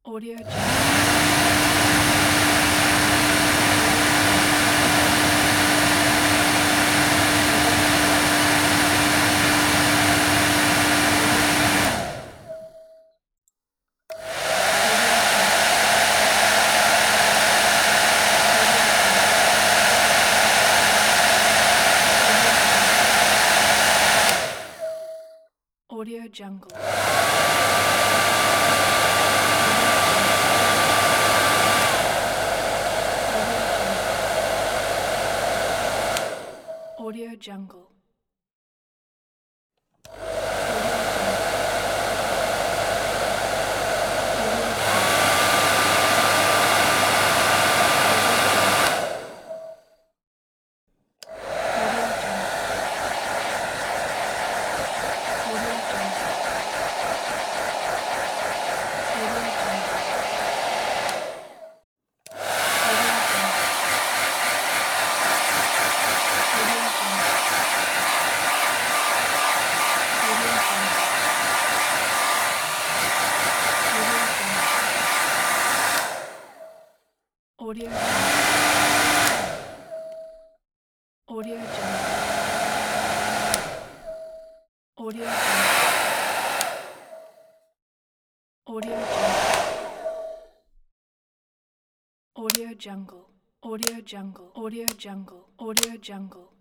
Audio Jungle. Audio Jungle. Audio Jungle. Audio Jungle. Audio Jungle. Audio Jungle. Audio Jungle. Audio Jungle. Audio Jungle. Audio Jungle. Audio Jungle.